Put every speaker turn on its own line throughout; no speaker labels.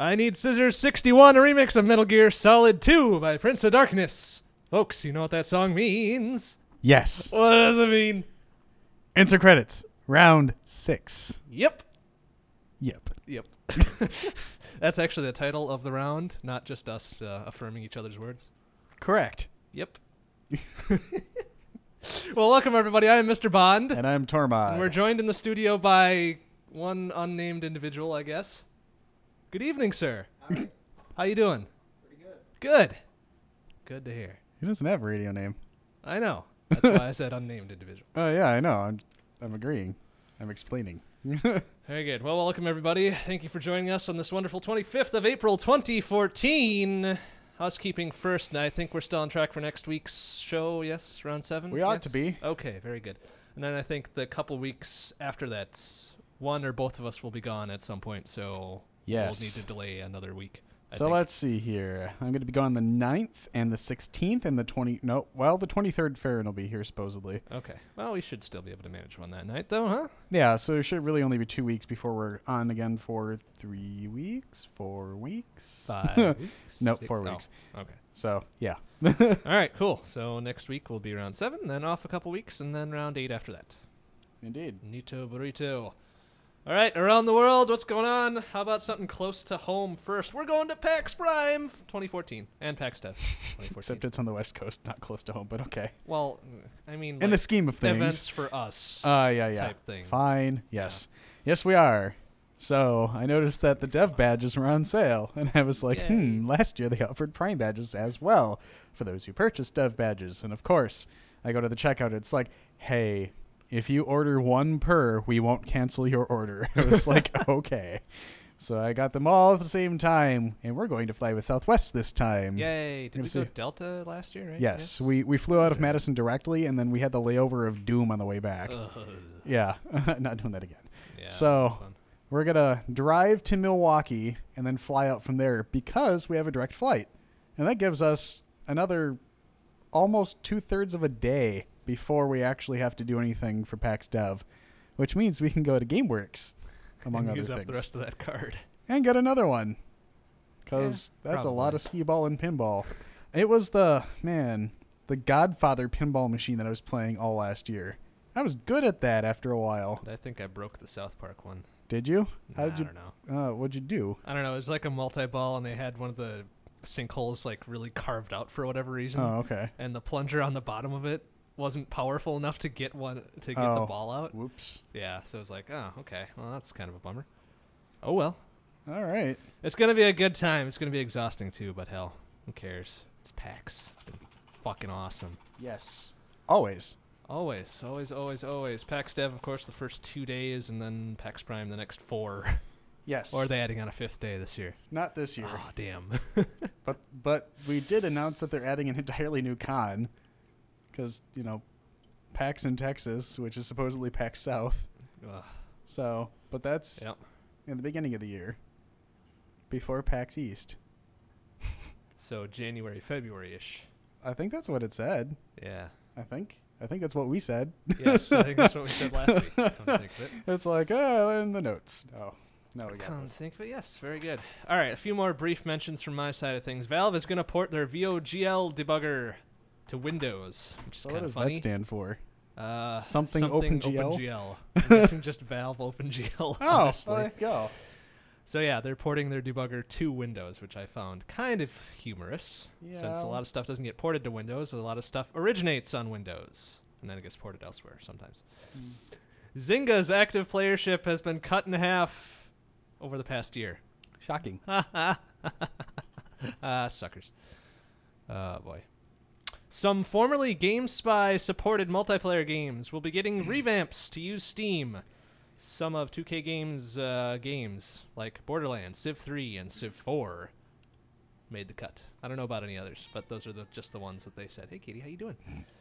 I Need Scissors 61, a remix of Metal Gear Solid 2 by Prince of Darkness. Folks, you know what that song means?
Yes.
What does it mean?
Insert credits. Round 6.
Yep.
Yep.
That's actually the title of the round, not just us affirming each other's words.
Correct.
Yep. Well, welcome everybody. I am Mr. Bond.
And I'm Tormod.
And we're joined in the studio by one unnamed individual, I guess. Good evening, sir.
Hi.
How you doing?
Pretty good.
Good. Good to hear.
He doesn't have a radio name.
I know. That's why I said unnamed individual.
Oh, yeah, I know. I'm agreeing. I'm explaining.
Very good. Well, welcome everybody. Thank you for joining us on this wonderful 25th of April 2014. Housekeeping first, and I think we're still on track for next week's show, yes? Round 7?
We ought
Yes?
to be.
Okay, very good. And then I think the couple weeks after that, one or both of us will be gone at some point, so
Yes.
we'll need to delay another week. I
So
think.
let's see here. I'm going to be gone the 9th and the 16th and the 23rd Farron will be here supposedly.
Okay. Well, we should still be able to manage one that night, though, huh?
Yeah, so it should really only be 2 weeks before we're on again for 3 weeks, 4 weeks.
5 weeks?
Nope,
6
4 weeks.
Okay.
So, yeah.
All right, cool. So next week will be round 7, then off a couple weeks, and then round 8 after that.
Indeed.
Nito Burrito. All right, around the world, what's going on? How about something close to home first? We're going to PAX Prime 2014 and PAX Dev 2014.
Except it's on the West Coast, not close to home, but okay.
Well, I mean,
In the scheme of things.
events for us
Yeah.
type thing.
Fine. Yes. Yes, we are. So I noticed that the dev badges were on sale, and I was like,
Yay.
last year they offered Prime badges as well for those who purchased dev badges. And of course, I go to the checkout, it's like, hey, if you order one per, we won't cancel your order. I was like, okay. So I got them all at the same time, and we're going to fly with Southwest this time.
Yay. Did
Gonna
we
see.
go Delta last year, right?
Yes, we flew out of
Right.
Madison directly, and then we had the layover of Doom on the way back.
Ugh.
Yeah, not doing that again.
Yeah,
So-
that was fun.
We're going to drive to Milwaukee and then fly out from there because we have a direct flight. And that gives us another almost 2/3 of a day before we actually have to do anything for PAX Dev, which means we can go to GameWorks, among
And
other
use
things.
up the rest of that card.
And get another one because
Yeah,
that's a lot
probably.
of skee-ball and pinball. It was the Godfather pinball machine that I was playing all last year. I was good at that after a while.
I think I broke the South Park one.
Did you? How
Nah,
did you?
I don't know.
What'd you do?
I don't know. It was like a multi-ball, and they had one of the sinkholes like really carved out for whatever reason.
Oh, okay.
And the plunger on the bottom of it wasn't powerful enough to get the
Oh.
ball out.
Whoops.
Yeah, so it was like, oh, okay. Well, that's kind of a bummer. Oh well.
All right.
It's gonna be a good time. It's gonna be exhausting too, but hell, who cares? It's PAX. It's gonna be fucking awesome.
Yes. Always.
Always, always, always, always. PAX Dev, of course, the first 2 days, and then PAX Prime the next 4.
Yes.
Or are they adding on a 5th day this year?
Not this year.
Oh, damn.
But we did announce that they're adding an entirely new con. Because, PAX in Texas, which is supposedly PAX South.
Ugh.
So, but that's
Yep.
in the beginning of the year. Before PAX East.
So January, February-ish.
I think that's what it said.
Yeah.
I think that's what we said.
Yes, I think that's what we said last week. Come to think of it.
It's like, in the notes. Oh, no, we got
Come to
this.
think of it, yes, very good. All right, a few more brief mentions from my side of things. Valve is going to port their VOGL debugger to Windows, which is
So
kind
what
of
does
funny.
that stand for?
Something
OpenGL?
OpenGL. I'm guessing just Valve OpenGL.
Oh,
honestly.
there you go.
So yeah, they're porting their debugger to Windows, which I found kind of humorous.
Yeah.
Since a lot of stuff doesn't get ported to Windows, a lot of stuff originates on Windows, and then it gets ported elsewhere sometimes. Zynga's active playership has been cut in half over the past year.
Shocking.
Suckers. Oh, boy. Some formerly GameSpy supported multiplayer games will be getting revamps to use Steam. Some of 2K Games games, like Borderlands, Civ 3, and Civ 4, made the cut. I don't know about any others, but those are just the ones that they said, hey, Katie, how you doing?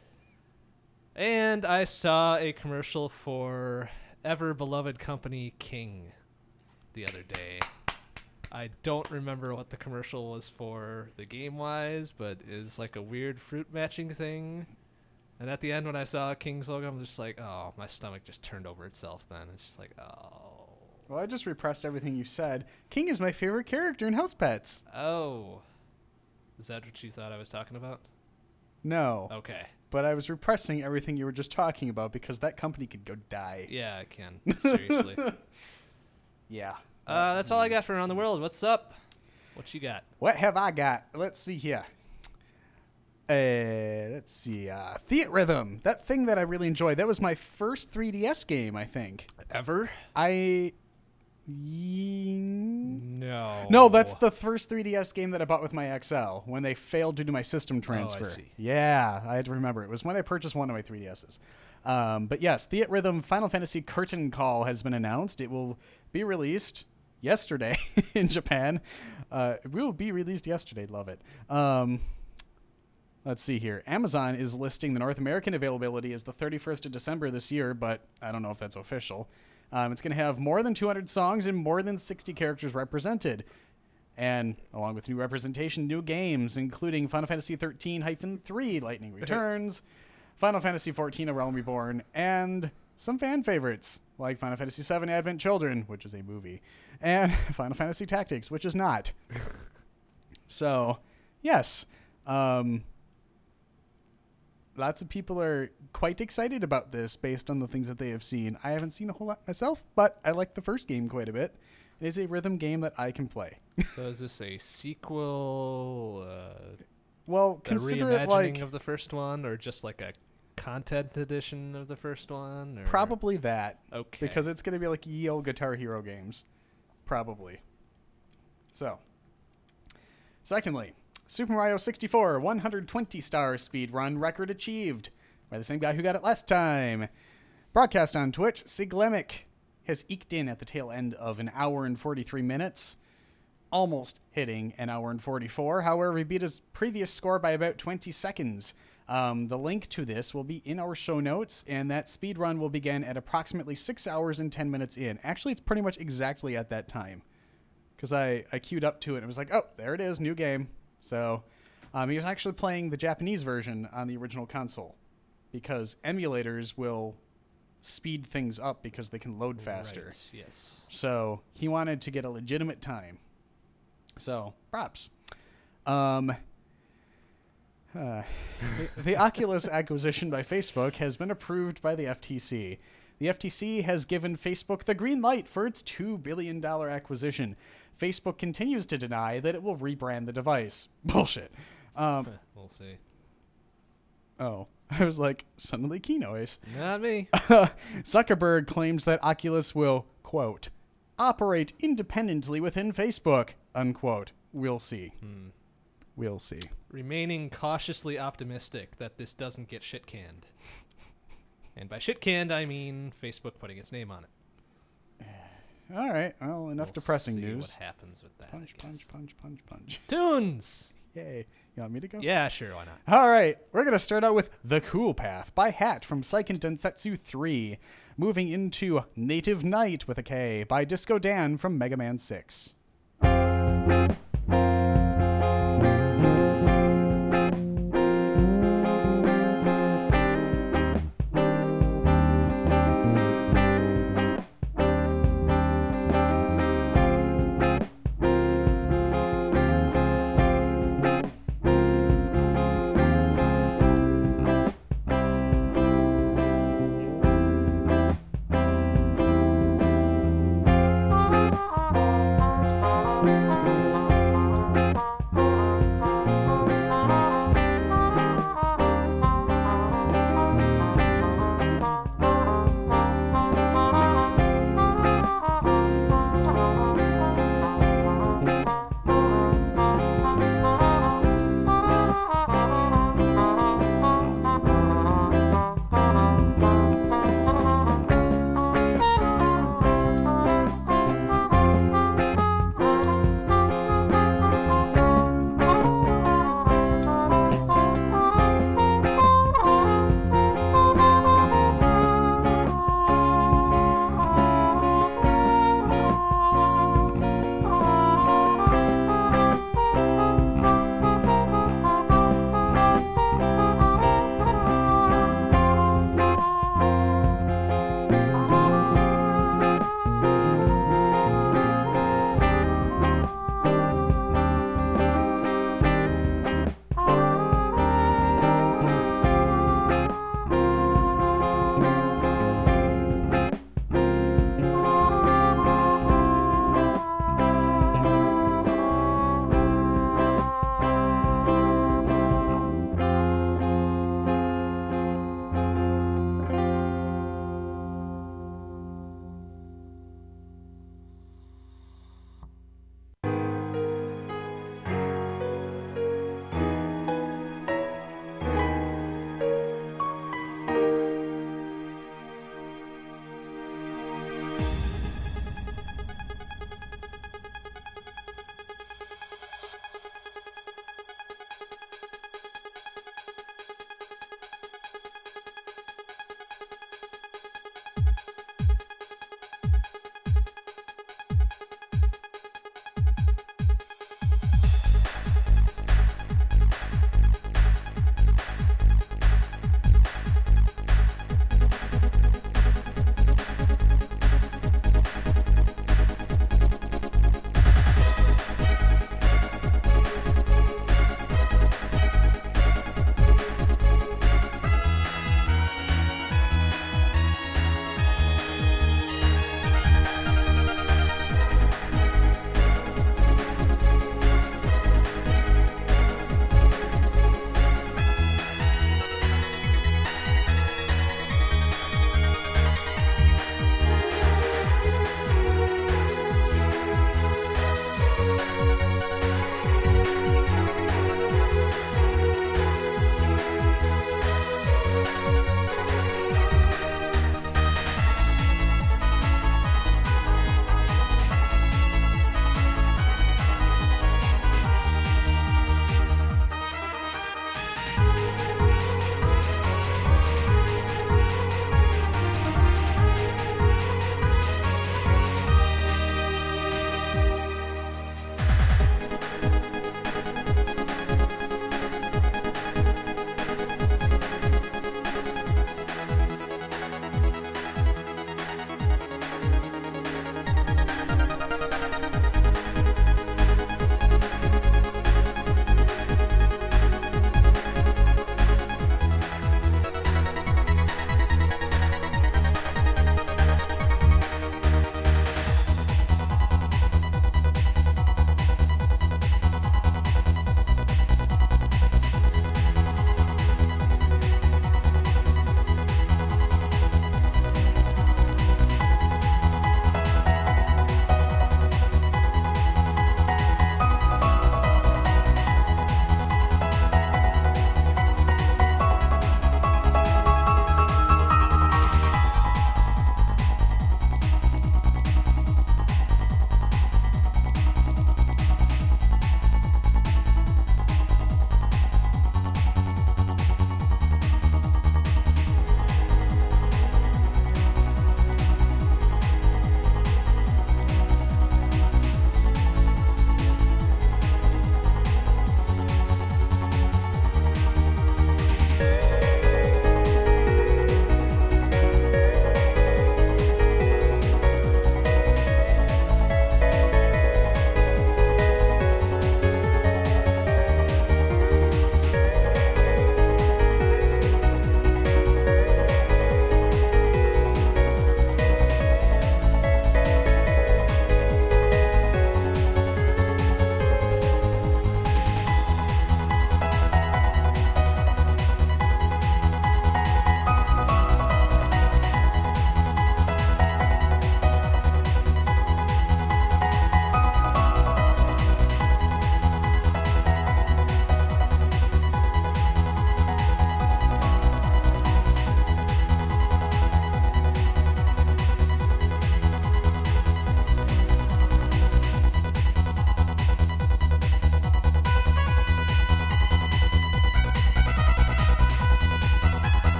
And I saw a commercial for ever-beloved company King the other day. I don't remember what the commercial was for the game-wise, but it's like a weird fruit matching thing. And at the end, when I saw King's logo, I'm just like, oh, my stomach just turned over itself then. It's just like, oh.
Well, I just repressed everything you said. King is my favorite character in House Pets.
Oh. Is that what you thought I was talking about?
No.
Okay.
But I was repressing everything you were just talking about because that company could go die.
Yeah, I can. Seriously.
Yeah.
That's all I got for Around the World. What's up? What you got?
What have I got? Let's see here. Let's see. Theatrhythm. That thing that I really enjoyed. That was my first 3DS game, I think.
Ever? No,
that's the first 3DS game that I bought with my XL when they failed to do my system transfer.
see.
Yeah, I had to remember. It was when I purchased one of my 3DSs. But yes, Theatrhythm Final Fantasy Curtain Call has been announced. It will be released yesterday in Japan. It will be released yesterday. Love it. Let's see here. Amazon is listing the North American availability as the 31st of December this year, but I don't know if that's official. It's going to have more than 200 songs and more than 60 characters represented. And along with new representation, new games, including Final Fantasy 13-3 Lightning Returns, Final Fantasy 14 A Realm Reborn, and some fan favorites like Final Fantasy 7 Advent Children, which is a movie, and Final Fantasy Tactics, which is not. So, yes. Lots of people are quite excited about this based on the things that they have seen. I haven't seen a whole lot myself, but I like the first game quite a bit. It is a rhythm game that I can play.
So is this a sequel?
Well,
A
consider it
reimagining
like
of the first one, or just like a content edition of the first one? Or?
probably that,
Okay.
because it's going to be like Ye Olde Guitar Hero games. Probably. So, secondly, Super Mario 64 120-star speed run record achieved by the same guy who got it last time. Broadcast on Twitch, Siglemic has eked in at the tail end of an hour and 43 minutes, almost hitting an hour and 44. However, he beat his previous score by about 20 seconds. The link to this will be in our show notes, and that speed run will begin at approximately 6 hours and 10 minutes in. Actually, it's pretty much exactly at that time, because I queued up to it and it was like, oh, there it is, new game. So he was actually playing the Japanese version on the original console, because emulators will speed things up because they can load faster.
Right, yes.
So he wanted to get a legitimate time. So props. The Oculus acquisition by Facebook has been approved by the FTC. The FTC has given Facebook the green light for its $2 billion acquisition. Facebook continues to deny that it will rebrand the device. Bullshit.
We'll see.
Oh, I was like, suddenly key noise.
Not me.
Zuckerberg claims that Oculus will, quote, operate independently within Facebook, unquote. We'll see. We'll see.
Remaining cautiously optimistic that this doesn't get shit canned. And by shit canned, I mean Facebook putting its name on it.
All right. Well, enough
We'll
depressing
see
news.
What happens with that?
Punch,
I
punch,
guess.
punch, punch, punch.
Tunes.
Yay. You want me to go?
Yeah, sure. Why not?
All right. We're going to start out with The Cool Path by Hat from Seiken Densetsu 3. Moving into Native Night with a K by Disco Dan from Mega Man 6.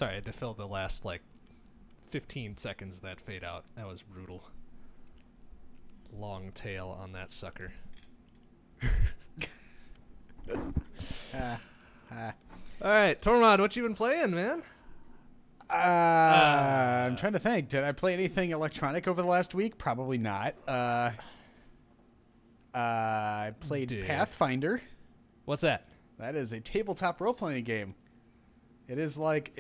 Sorry, I had to fill the last, 15 seconds of that fade out. That was brutal. Long tail on that sucker. All right, Tormod, what you been playing, man?
I'm trying to think. Did I play anything electronic over the last week? Probably not. I played
Dude.
Pathfinder.
What's that?
That is a tabletop role-playing game. It is like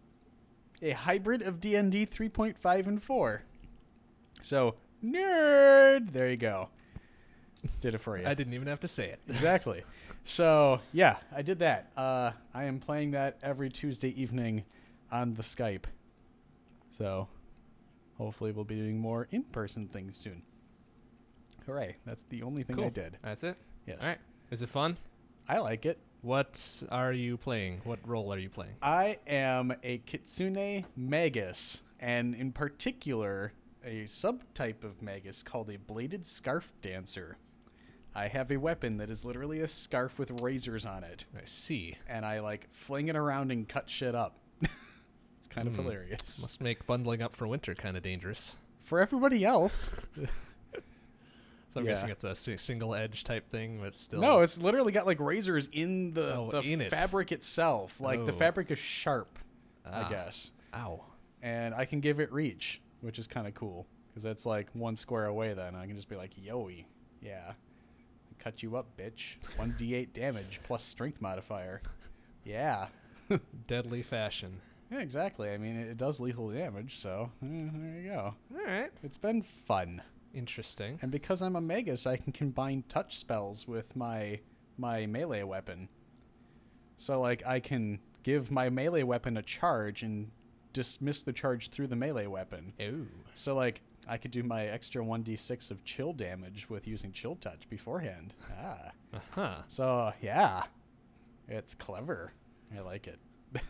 a hybrid of D&D 3.5 and 4. So, nerd! There you go. Did it for you.
I didn't even have to say it.
Exactly. So, yeah, I did that. I am playing that every Tuesday evening on the Skype. So, hopefully we'll be doing more in-person things soon. Hooray. That's the only thing
Cool.
I did.
That's it?
Yes.
All right. Is it fun?
I like it.
What are you playing? What role are you playing?
I am a Kitsune Magus, and in particular, a subtype of Magus called a Bladed Scarf Dancer. I have a weapon that is literally a scarf with razors on it,
I see.
and I, fling it around and cut shit up. It's kind of hilarious.
Must make bundling up for winter kind of dangerous.
For everybody else...
So I'm
Yeah.
guessing it's a single edge type thing, but still.
No, it's literally got razors in the
in it.
fabric itself. The
Oh.
fabric is sharp, I
Ah.
guess.
Ow.
And I can give it reach, which is kind of cool because that's one square away. Then I can just be like, "Yoey, yeah, cut you up, bitch. 1d8 damage plus strength modifier. Yeah,
Deadly fashion.
yeah, exactly. I mean, it does lethal damage, so there you go.
All right.
It's been fun,
Interesting.
and because I'm a Magus, I can combine touch spells with my melee weapon. So I can give my melee weapon a charge and dismiss the charge through the melee weapon.
Ooh.
So I could do my extra 1d6 of chill damage with using chill touch beforehand.
Uh-huh.
So yeah, it's clever. I like it.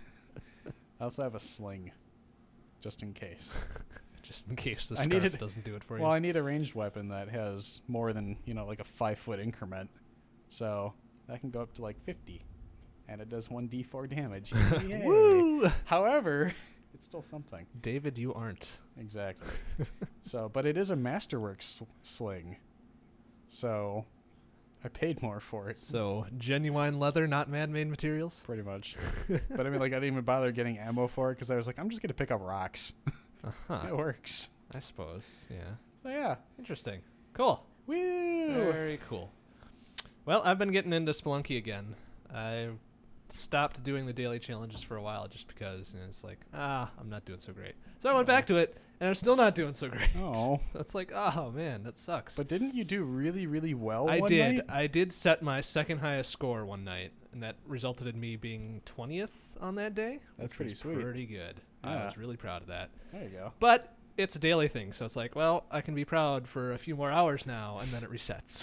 I also have a sling, just in case.
Just in case the
I
scarf
needed-
doesn't do it for
Well,
you.
I need a ranged weapon that has more than a 5-foot increment, so that can go up to 50, and it does 1d4 damage. Yay.
Woo!
However, it's still something.
David, you aren't.
Exactly. So, but it is a Masterworks sling. So, I paid more for it.
So, genuine leather, not man-made materials?
Pretty much. But I mean, I didn't even bother getting ammo for it because I was like, I'm just going to pick up rocks.
Uh-huh.
It works.
I suppose, yeah.
So, yeah.
Interesting. Cool.
Woo!
Very cool. Well, I've been getting into Spelunky again. I stopped doing the daily challenges for a while just because it's I'm not doing so great. So I went back to it, and I'm still not doing so great.
Oh.
So it's oh man, that sucks.
But didn't you do really, really well
I
one
did.
night?
I did set my second highest score one night, and that resulted in me being 20th on that day.
That's
which
pretty
was
sweet.
Pretty good. I
Yeah.
was really proud of that.
There you go.
But it's a daily thing, so it's well, I can be proud for a few more hours now, and then it resets.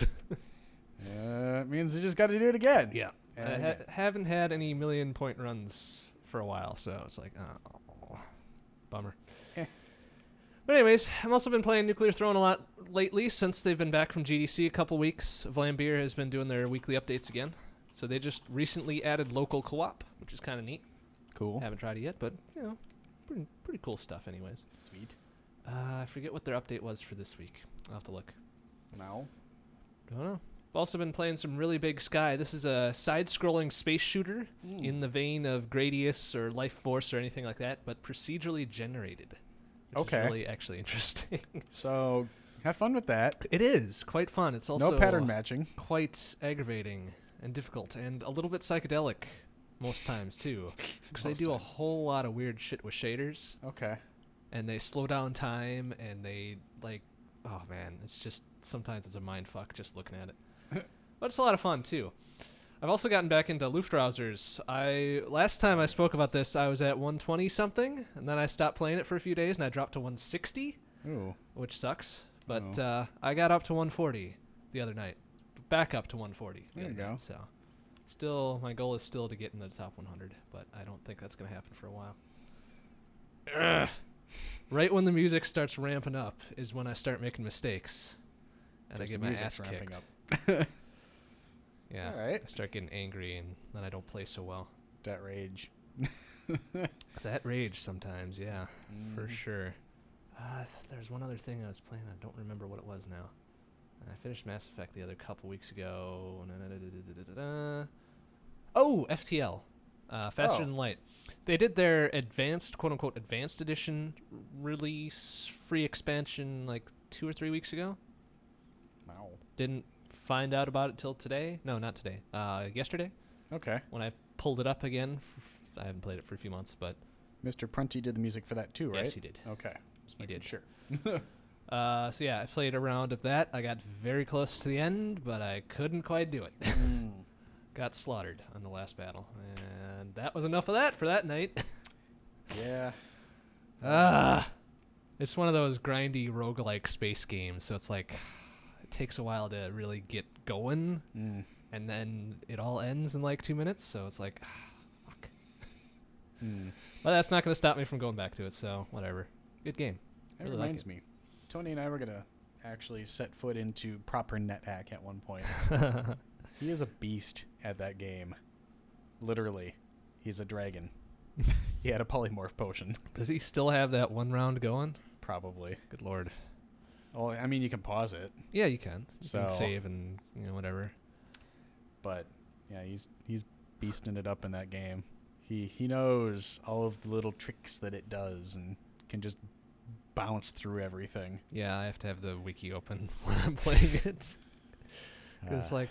It means you just got to do it again.
Yeah. I
And again.
haven't had any million-point runs for a while, so it's oh, bummer.
Eh.
But anyways, I've also been playing Nuclear Throne a lot lately since they've been back from GDC a couple weeks. Vlambeer has been doing their weekly updates again. So they just recently added local co-op, which is kind of neat.
Cool.
Haven't tried it yet, but, pretty cool stuff anyways.
Sweet.
I forget what their update was for this week. I'll have to look.
No.
Don't know. I've also been playing some really big Sky. This is a side-scrolling space shooter in the vein of Gradius or Life Force or anything like that, but procedurally generated. Which
Okay.
is really actually interesting.
So, have fun with that.
It is quite fun. It's also
No pattern matching.
quite aggravating and difficult and a little bit psychedelic most times too, because they
Most
do a
times.
whole lot of weird shit with shaders,
Okay.
and they slow down time, and they oh man, it's just sometimes it's a mind fuck just looking at it. But it's a lot of fun too. I've also gotten back into Luftrausers. Last time I spoke about this, I was at 120 something, and then I stopped playing it for a few days, and I dropped to 160,
Ooh.
which sucks. But
Oh.
I got up to 140 the other night, back up to 140. the
There you
other
go.
night, so, still, my goal is still to get in the top 100, but I don't think that's gonna happen for a while. Ugh. Right when the music starts ramping up is when I start making mistakes, and
Just
I get
the
my
music's
ass
ramping
kicked.
up.
Yeah,
all right.
I start getting angry, and then I don't play so well.
That rage.
That rage sometimes, yeah, for
Mhm.
sure. There's one other thing I was playing. I don't remember what it was now. I finished Mass Effect the other couple weeks ago. Oh, FTL. Faster
Oh.
Than Light. They did their advanced, quote unquote, advanced edition release free expansion like 2 or 3 weeks ago.
Wow.
Didn't find out about it till today. No, not today. Yesterday
Okay.
when I pulled it up again. I haven't played it for a few months, but
Mr. Prunty did the music for that too, right?
yes, he did.
Okay. Just
He
making
did.
Sure.
So yeah, I played a round of that. I got very close to the end, but I couldn't quite do it. Got slaughtered on the last battle, and that was enough of that for that night.
Yeah.
It's one of those grindy roguelike space games, so it's like it takes a while to really get going,
Mm.
and then it all ends in like 2 minutes, so it's like, fuck.
Mm.
But that's not going to stop me from going back to it, so whatever. Good game.
That
Really like
reminds me. Tony and I were gonna actually set foot into proper NetHack at one point. He is a beast at that game. Literally, he's a dragon. He had a polymorph potion.
Does he still have that one round going?
Probably.
Good lord.
Well, I mean, you can pause it,
Yeah, you can. You can
So-
save and whatever.
but yeah, he's beasting it up in that game. He knows all of the little tricks that it does and can just bounce through everything.
Yeah, I have to have the wiki open when I'm playing it. It's
Ah.
like,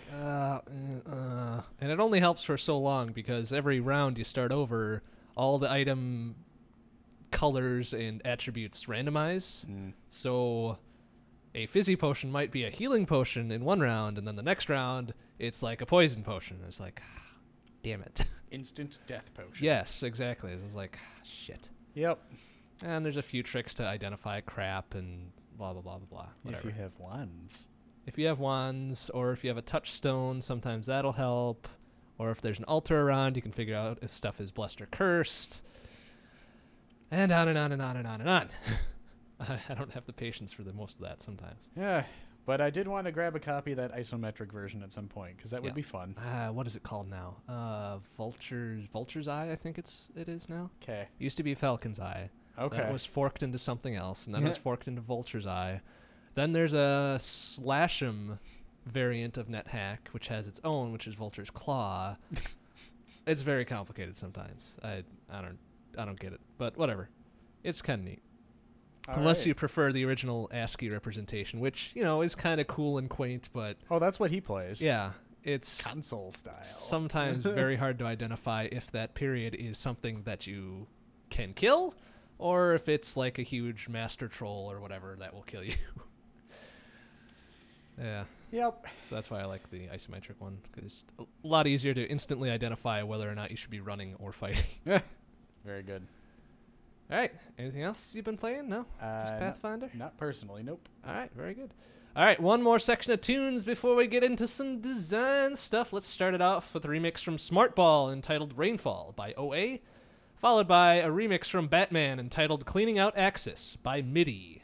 and it only helps for so long because every round you start over, all the item colors and attributes randomize.
Mm.
So a fizzy potion might be a healing potion in one round, and then the next round it's like a poison potion. It's like, damn it.
Instant death potion.
Yes, exactly. It's like, shit.
Yep.
And there's a few tricks to identify crap and blah blah blah blah blah. Whatever.
If you have wands.
If you have wands, or if you have a touchstone, sometimes that'll help. Or if there's an altar around, you can figure out if stuff is blessed or cursed. And on and on and on and on and on. I don't have the patience for the most of that sometimes.
Yeah, but I did want to grab a copy of that isometric version at some point because that
Yeah.
would be fun.
What is it called now? Vulture's Eye, I think it is now.
Okay.
Used to be Falcon's Eye.
Okay.
Then it was forked into something else, and then it was
Yeah.
forked into Vulture's Eye. Then there's a Slash'em variant of NetHack, which has its own, which is Vulture's Claw. It's very complicated sometimes. I don't get it, but whatever. It's kind of neat. Unless you prefer the original ASCII representation, which, is kind of cool and quaint, but
Oh, that's what he plays.
yeah, it's
Console style.
sometimes very hard to identify if that period is something that you can kill or if it's like a huge master troll or whatever that will kill you. Yeah,
Yep.
so that's why I like the isometric one, because it's a lot easier to instantly identify whether or not you should be running or fighting.
Very good.
All right, anything else you've been playing? No? Just
Not-
Pathfinder?
Not personally, nope.
All right, very good. All right, one more section of tunes before we get into some design stuff. Let's start it off with a remix from Smartball entitled Rainfall by OA, followed by a remix from Batman entitled Cleaning Out Axis by MIDI.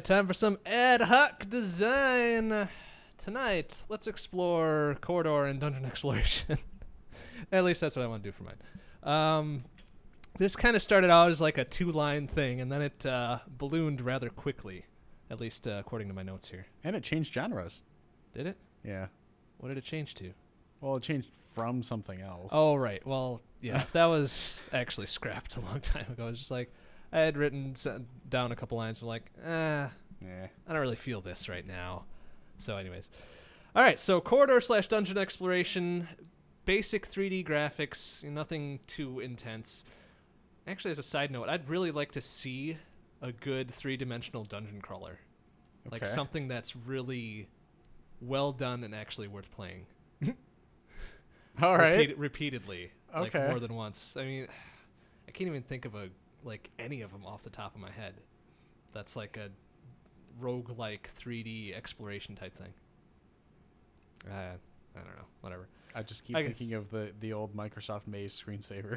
right, time for some ad hoc design. Tonight, let's explore corridor and dungeon exploration. At least that's what I want to do for mine. This kind of started out as like a 2-line thing, and then it ballooned rather quickly, at least according to my notes here.
And it changed genres.
Did it?
Yeah.
What did it change to?
Well, it changed from something else.
Oh, right. Well, yeah, that was actually scrapped a long time ago. It was just like, I had written down a couple lines, and I'm like,
Yeah.
I don't really feel this right now. So anyways. All right, so corridor/dungeon exploration, basic 3D graphics, nothing too intense. Actually, as a side note, I'd really like to see a good 3-dimensional dungeon crawler. Like
Okay.
something that's really well done and actually worth playing.
All right.
Repeatedly.
Okay.
Like more than once. I mean, I can't even think of any of them off the top of my head. That's like a roguelike 3D exploration type thing. I don't know. Whatever.
I just keep
I guess-
thinking of the old Microsoft Maze screensaver.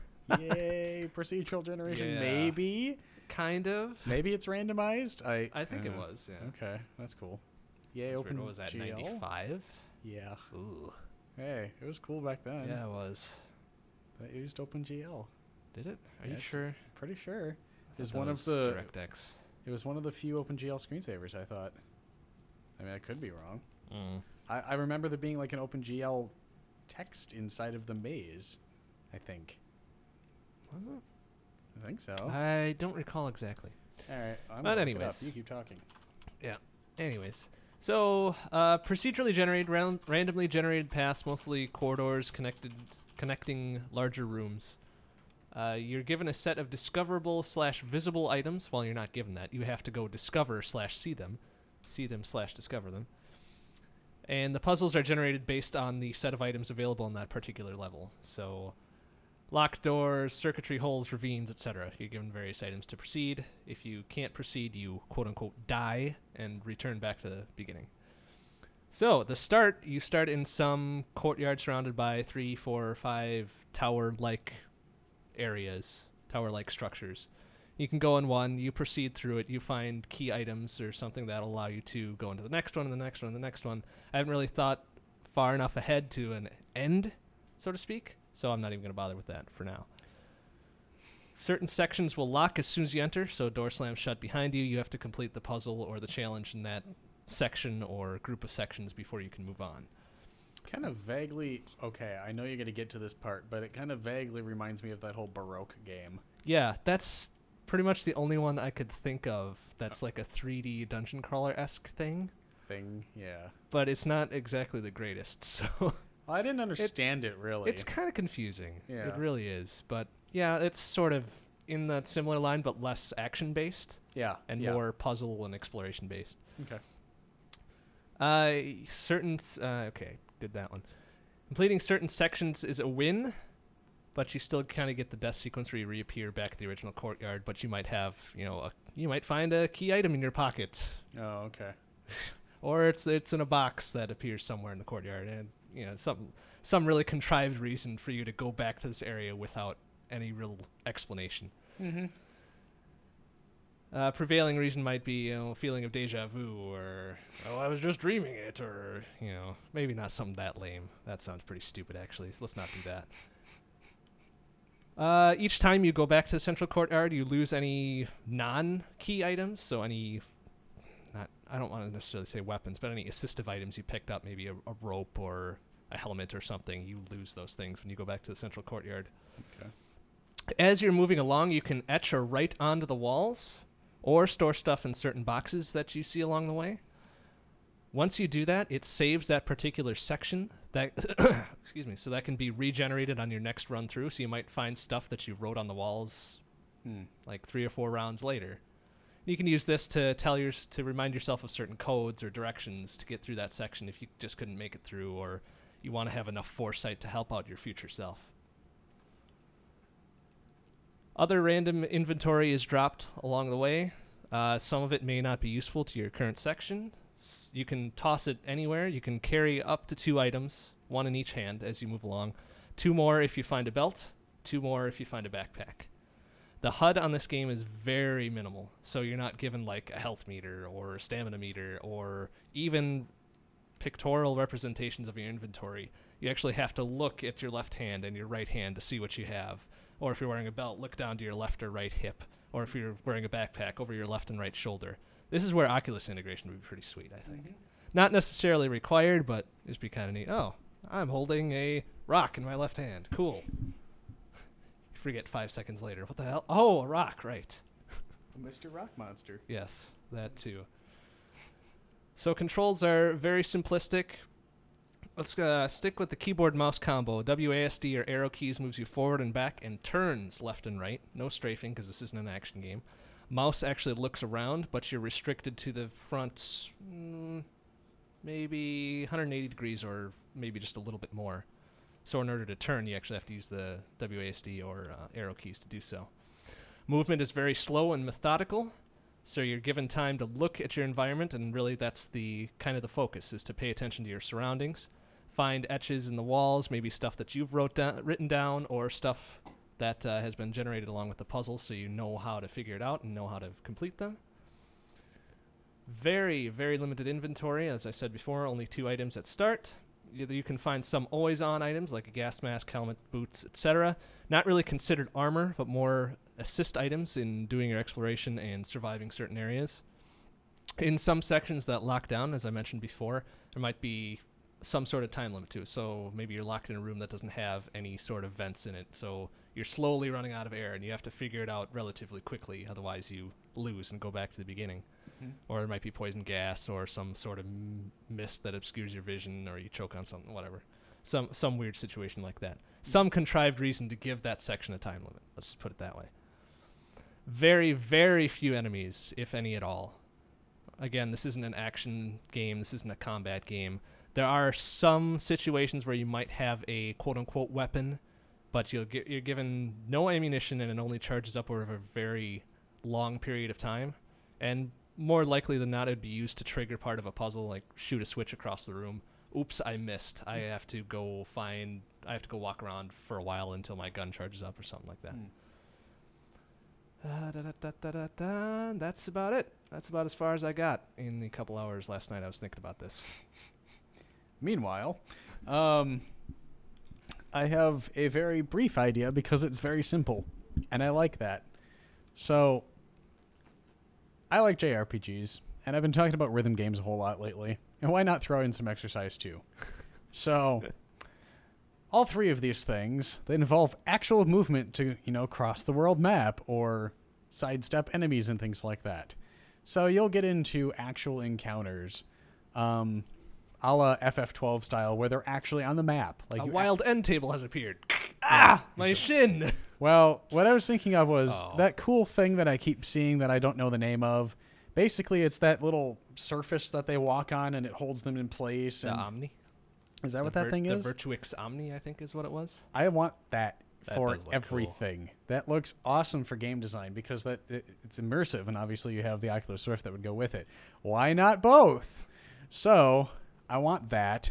Yay, procedural generation.
Yeah.
Maybe.
Kind of.
Maybe it's randomized.
I think it was, yeah.
Okay, that's cool. Yay,
That's
open
weird. What was that,
GL?
95?
Yeah.
Ooh.
Hey, it was cool back then.
Yeah, it was.
That used OpenGL.
Did it? Are
Yeah,
you sure?
Pretty sure.
I
It was
thought that
one
was
of the.
DirectX.
It was one of the few OpenGL screensavers. I thought. I mean, I could be wrong.
Mm.
I remember there being like an OpenGL text inside of the maze. I think.
Was it?
I think so.
I don't recall exactly.
All right. I'm
But
gonna look it up.
anyways.
You keep talking.
Anyways, so procedurally generated, randomly generated paths, mostly corridors connecting larger rooms. You're given a set of discoverable/visible items. Well, you're not given that. You have to go discover/see them, /discover them. And the puzzles are generated based on the set of items available in that particular level. So, locked doors, circuitry holes, ravines, etc. You're given various items to proceed. If you can't proceed, you quote-unquote die and return back to the beginning. So, you start in some courtyard surrounded by 3, 4, 5 tower-like areas, tower-like structures. You can go in one, you proceed through it, you find key items or something that'll allow you to go into the next one and the next one and the next one. I haven't really thought far enough ahead to an end, so to speak, so I'm not even going to bother with that for now. Certain sections will lock as soon as you enter, so door slams shut behind you. You have to complete the puzzle or the challenge in that section or group of sections before you can move on.
Kind of vaguely. Okay, I know you're gonna get to this part, but it kind of vaguely reminds me of that whole Baroque game.
Yeah, that's pretty much the only one I could think of that's like a 3D dungeon crawler-esque thing,
Yeah.
but it's not exactly the greatest, so
I didn't understand it really.
it's kind of confusing.
Yeah.
It really is, but yeah, it's sort of in that similar line, but less action-based
yeah.
and
yeah.
more puzzle and exploration-based.
Okay.
Okay, did that one. Completing certain sections is a win, but you still kind of get the death sequence where you reappear back at the original courtyard, but you might have, you might find a key item in your pocket,
Oh, okay.
or it's in a box that appears somewhere in the courtyard, and some really contrived reason for you to go back to this area without any real explanation.
Mm-hmm.
Prevailing reason might be, a feeling of deja vu, or, I was just dreaming it, or, maybe not something that lame. That sounds pretty stupid, actually. Let's not do that. Each time you go back to the central courtyard, you lose any non-key items, so I don't want to necessarily say weapons, but any assistive items you picked up, maybe a rope or a helmet or something, you lose those things when you go back to the central courtyard.
Okay.
As you're moving along, you can etch or write onto the walls, or store stuff in certain boxes that you see along the way. Once you do that, it saves that particular section that excuse me, so that can be regenerated on your next run through. So you might find stuff that you wrote on the walls like 3 or 4 rounds later. You can use this to to remind yourself of certain codes or directions to get through that section if you just couldn't make it through, or you want to have enough foresight to help out your future self. Other random inventory is dropped along the way. Some of it may not be useful to your current section. You can toss it anywhere. You can carry up to 2 items, 1 in each hand as you move along. 2 more if you find a belt, 2 more if you find a backpack. The HUD on this game is very minimal, so you're not given like a health meter or a stamina meter or even pictorial representations of your inventory. You actually have to look at your left hand and your right hand to see what you have. Or if you're wearing a belt, look down to your left or right hip. Or if you're wearing a backpack, over your left and right shoulder. This is where Oculus integration would be pretty sweet, I think.
Mm-hmm.
Not necessarily required, but it'd be kind of neat. Oh, I'm holding a rock in my left hand. Cool. You forget 5 seconds later. What the hell? Oh, a rock, right.
Mr. Rock Monster.
Yes, that too. So controls are very simplistic. Let's stick with the keyboard mouse combo. WASD or arrow keys moves you forward and back and turns left and right. No strafing because this isn't an action game. Mouse actually looks around, but you're restricted to the front maybe 180 degrees or maybe just a little bit more. So in order to turn, you actually have to use the WASD or arrow keys to do so. Movement is very slow and methodical. So you're given time to look at your environment, and really that's the kind of the focus, is to pay attention to your surroundings. Find etches in the walls, maybe stuff that you've written down, or stuff that has been generated along with the puzzle, so you know how to figure it out and know how to complete them. Very, very limited inventory. As I said before, only 2 items at start. You can find some always-on items like a gas mask, helmet, boots, etc. Not really considered armor, but more assist items in doing your exploration and surviving certain areas. In some sections that lock down, as I mentioned before, there might be some sort of time limit to it. So maybe you're locked in a room that doesn't have any sort of vents in it. So you're slowly running out of air, and you have to figure it out relatively quickly. Otherwise, you lose and go back to the beginning. Or it might be poison gas or some sort of mist that obscures your vision, or you choke on something, whatever. Some weird situation like that. Some contrived reason to give that section a time limit. Let's just put it that way. Very, very few enemies, if any at all. Again, this isn't an action game. This isn't a combat game. There are some situations where you might have a quote-unquote weapon, but you're given no ammunition, and it only charges up over a very long period of time. And more likely than not, it would be used to trigger part of a puzzle, like shoot a switch across the room. Oops, I missed. I have to go walk around for a while until my gun charges up or something like that. That's about it. That's about as far as I got in the couple hours last night I was thinking about this.
Meanwhile, I have a very brief idea because it's very simple, and I like that. So, I like JRPGs, and I've been talking about rhythm games a whole lot lately, and why not throw in some exercise too? So, all 3 of these things, they involve actual movement to, cross the world map or sidestep enemies and things like that. So you'll get into actual encounters, a la FF12 style, where they're actually on the map. Like
a wild end table has appeared. My shin!
Well, what I was thinking of was that cool thing that I keep seeing that I don't know the name of. Basically, it's that little surface that they walk on, and it holds them in place.
The Omni?
Is that what that thing is?
The Virtuix Omni, I think, is what it was.
I want that for
does look
everything. Cool. That looks awesome for game design because it's immersive, and obviously you have the Oculus Rift that would go with it. Why not both? So I want that.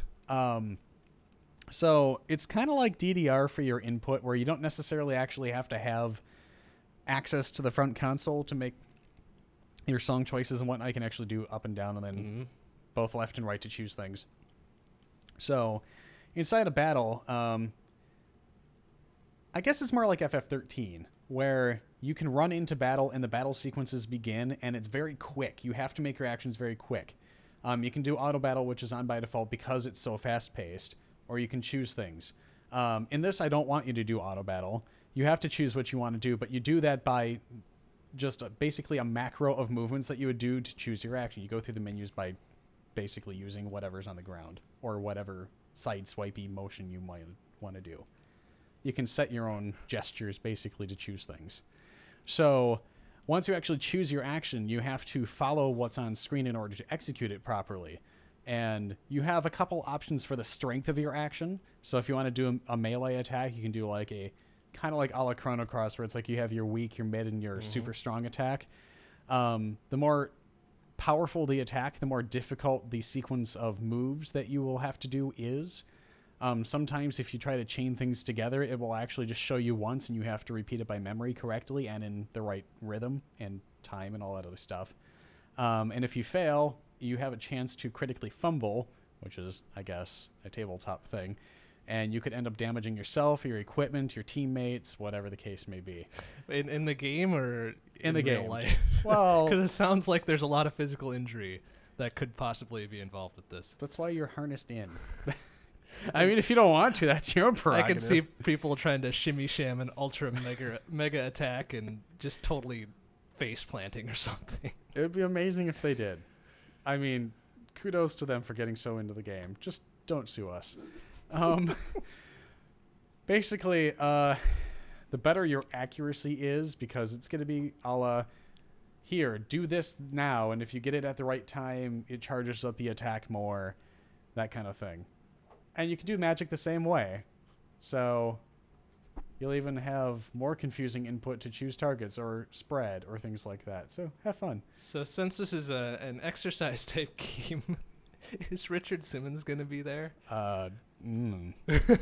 So it's kind of like DDR for your input, where you don't necessarily actually have to have access to the front console to make your song choices and whatnot. I can actually do up and down and then both left and right to choose things. So inside a battle, I guess it's more like FF13, where you can run into battle and the battle sequences begin, and it's very quick. You have to make your actions very quick. You can do auto battle, which is on by default because it's so fast paced, or you can choose things. In this, I don't want you to do auto battle. You have to choose what you want to do, but you do that by just basically a macro of movements that you would do to choose your action. You go through the menus by basically using whatever's on the ground or whatever side-swipey motion you might want to do. You can set your own gestures basically to choose things. So once you actually choose your action, you have to follow what's on screen in order to execute it properly. And you have a couple options for the strength of your action. So if you want to do a melee attack, you can do like a kind of like a la Chrono Cross, where it's like you have your weak, your mid, and your super strong attack. The more powerful the attack, the more difficult the sequence of moves that you will have to do is. Sometimes if you try to chain things together, it will actually just show you once, and you have to repeat it by memory correctly and in the right rhythm and time and all that other stuff. And if you fail, you have a chance to critically fumble, which is, I guess, a tabletop thing. And you could end up damaging yourself, your equipment, your teammates, whatever the case may be.
In the game or
In the
real
game.
life?
Well,
Because it sounds like there's a lot of physical injury that could possibly be involved with this.
that's why you're harnessed in. I mean, if you don't want to, that's your
I
prerogative.
can see people trying to shimmy sham an ultra mega attack and just totally face planting or something.
It would be amazing if they did. I mean, kudos to them for getting so into the game. Just don't sue us. Basically, the better your accuracy is, because it's going to be a la, here, do this now, and if you get it at the right time, it charges up the attack more, that kind of thing. And you can do magic the same way. So you'll even have more confusing input to choose targets or spread or things like that. So have fun.
So since this is an exercise type game, is Richard Simmons going to be there?
No?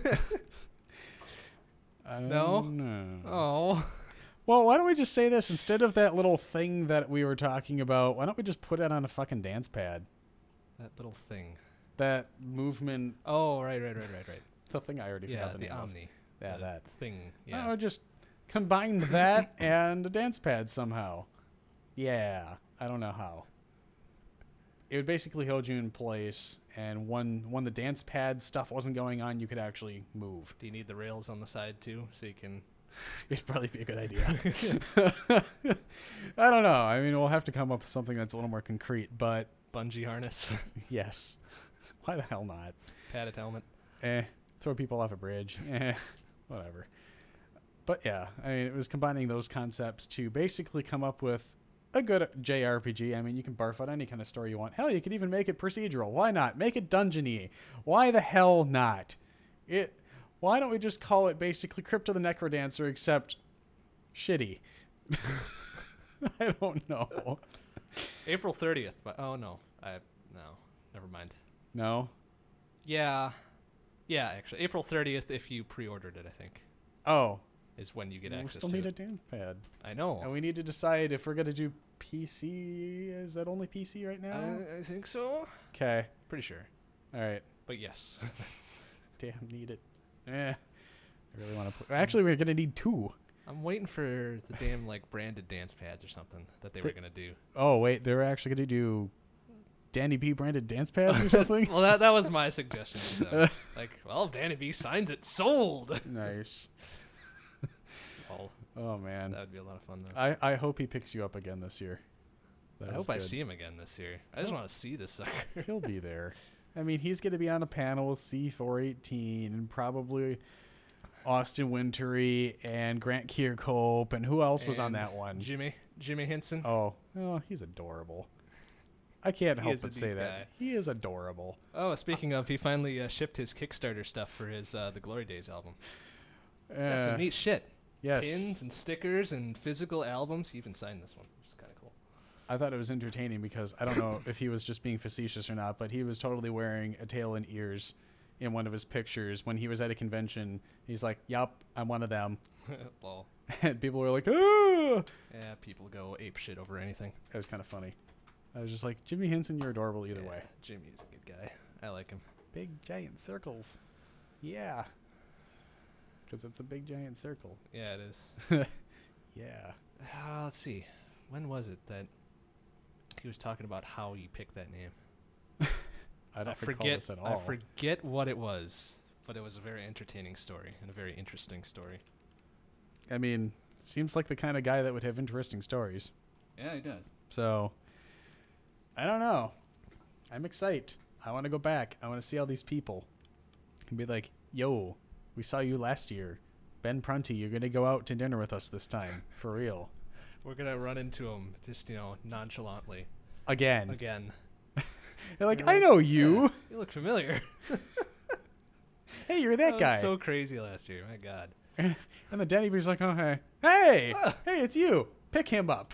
No. Oh.
Well, why don't we just say this? Instead of that little thing that we were talking about, why don't we just put it on a fucking dance pad?
That little thing.
That movement,
Oh, right.
the thing I already
Yeah,
forgot the
the
name of.
Omni.
Yeah,
The
that.
thing.
I
Yeah.
don't know, just combine that and a dance pad somehow. Yeah, I don't know how. It would basically hold you in place, and when the dance pad stuff wasn't going on, you could actually move.
Do you need the rails on the side too, so you can?
It'd probably be a good idea. I don't know. I mean, we'll have to come up with something that's a little more concrete, but
Bungee harness,
yes. Why the hell not?
padded helmet.
Throw people off a bridge. Whatever. But yeah, I mean, it was combining those concepts to basically come up with a good JRPG. I mean, you can barf out any kind of story you want. Hell, you could even make it procedural. Why not? Make it dungeony. Why the hell not? Why don't we just call it basically Crypto the Necrodancer, except shitty? I don't know.
April 30th. But no, never mind.
No?
Yeah, actually, April 30th. If you pre-ordered it, I think
Oh.
is when you get
We
access
still
to
need
it.
a dance pad.
I know.
And we need to decide if we're going to do PC. Is that only PC right now?
I think so.
Okay.
Pretty sure,
All right.
but yes.
Damn, need it. I really want to play. Actually, we're going to need two.
I'm waiting for the damn branded dance pads or something that they were gonna do.
Oh, wait. They're actually going to do Danny B branded dance pads or something?
Well, that was my suggestion to them. Well, if Danny B signs it, sold.
Nice.
Oh,
Oh, man.
that would be a lot of fun though.
I hope he picks you up again this year.
I hope I see him again this year. I just want to see this sucker.
He'll be there. I mean, he's going to be on a panel with C418 and probably Austin Wintory and Grant Kirkhope, and who else was on
And
that one?
Jimmy Henson.
Oh, he's adorable. I can't
He
help
is a
but say
neat
that.
guy.
He is adorable.
Oh, speaking of, he finally shipped his Kickstarter stuff for his The Glory Days album. That's some neat shit.
Yes.
Pins and stickers and physical albums. He even signed this one, which is kind of cool.
I thought it was entertaining because I don't know if he was just being facetious or not, but he was totally wearing a tail and ears in one of his pictures when he was at a convention. He's like, "Yup, I'm one of them."
Lol.
And people were like, "Ah!"
Yeah, people go ape shit over anything.
It was kind of funny. I was just like, Jimmy Henson, you're adorable either
Yeah,
way.
Jimmy's a good guy. I like him.
Big giant circles. Yeah. Because it's a big giant circle.
Yeah, it is.
Yeah.
Let's see. When was it that he was talking about how you picked that name?
I don't recall
forget
this at all.
I forget what it was, but it was a very entertaining story and a very interesting story.
I mean, seems like the kind of guy that would have interesting stories.
Yeah, he does.
So, I don't know. I'm excited. I want to go back. I want to see all these people. And be like, yo, we saw you last year. Ben Prunty, you're going to go out to dinner with us this time. For real.
We're gonna run into him just nonchalantly
Again.
again.
They're like, I know you.
Yeah, you look familiar.
Hey, you're that
was
guy.
so crazy last year. My God.
And the Danny B's like, oh, hey. Hey!
Ah.
Hey, it's you. Pick him up.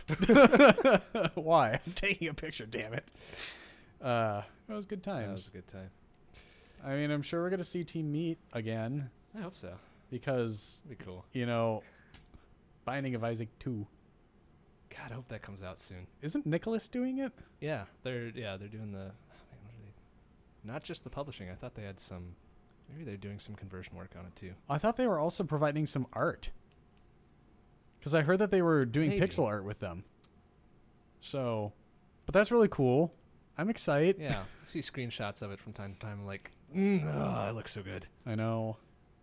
Why? I'm taking a picture, damn it. It was a good
That
times.
was a good time.
I mean, I'm sure we're gonna see Team Meat again
I hope so.
because
That'd be cool.
Binding of Isaac 2.
God, I hope that comes out soon.
Isn't Nicholas doing it?
Yeah, they're doing the. Man, what are they? Not just the publishing. I thought they had some. Maybe they're doing some conversion work on it too.
I thought they were also providing some art. Because I heard that they were doing
Maybe.
pixel art with them. So, but that's really cool. I'm excited.
Yeah, I see screenshots of it from time to time. I'm like, oh, it looks so good.
I know.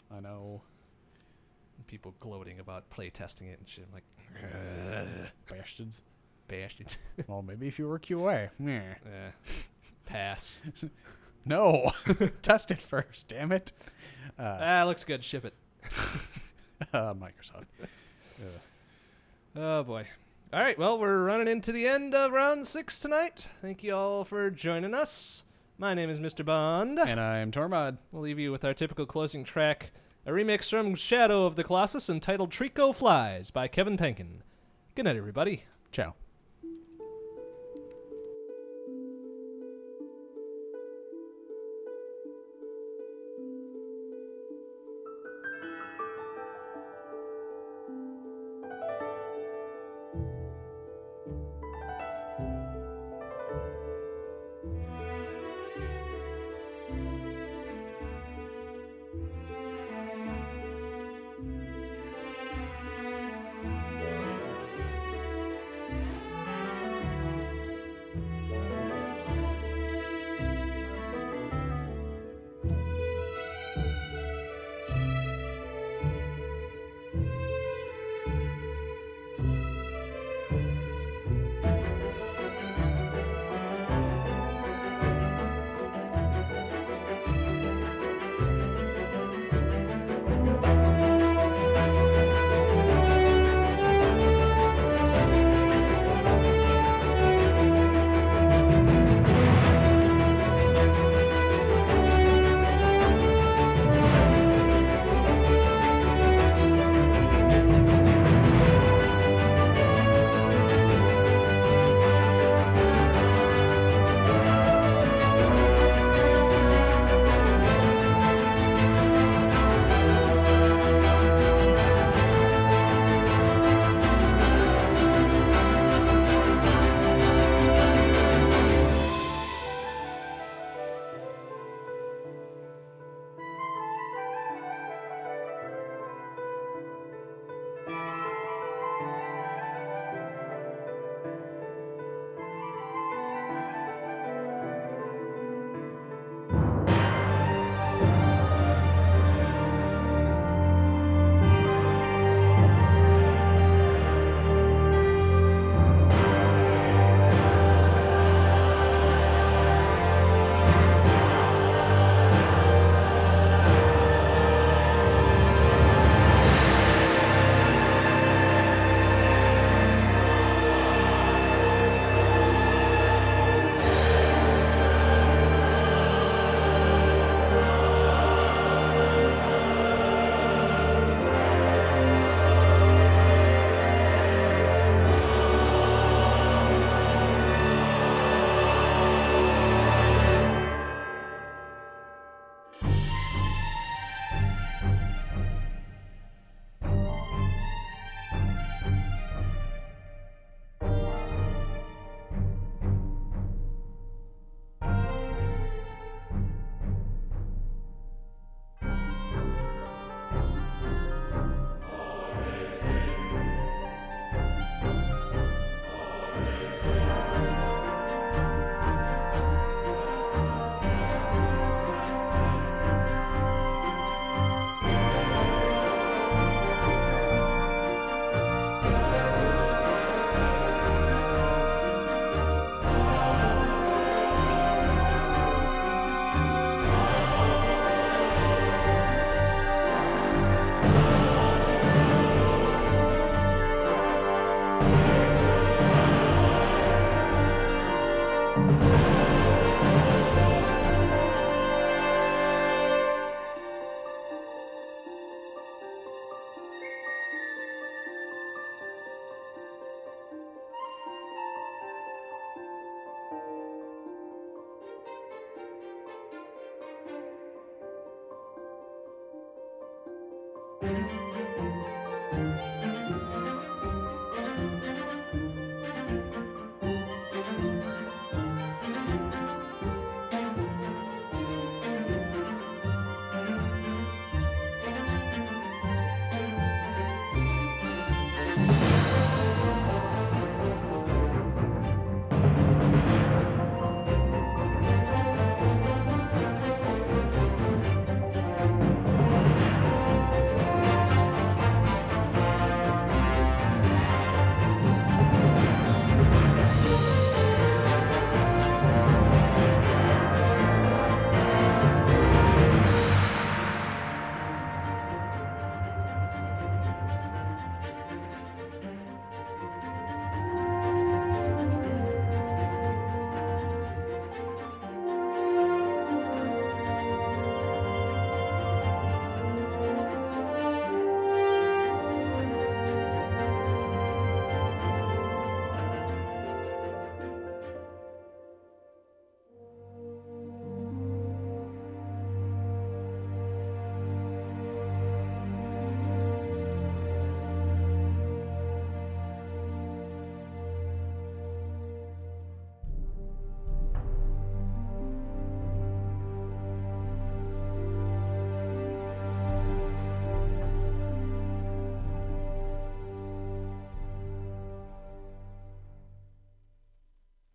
And people gloating about play testing it and shit. I'm like,
Bastards.
bastard.
Well, maybe if you were QA. Meh.
Pass.
No. Test it first, damn it.
Looks good. Ship it.
Microsoft.
Oh boy. All right, well, we're running into the end of round 6 tonight. Thank you all for joining us. My name is Mr. Bond.
And I'm Tormod.
We'll leave you with our typical closing track, a remix from Shadow of the Colossus entitled Trico Flies by Kevin Penkin. Good night, everybody.
Ciao.
Bye.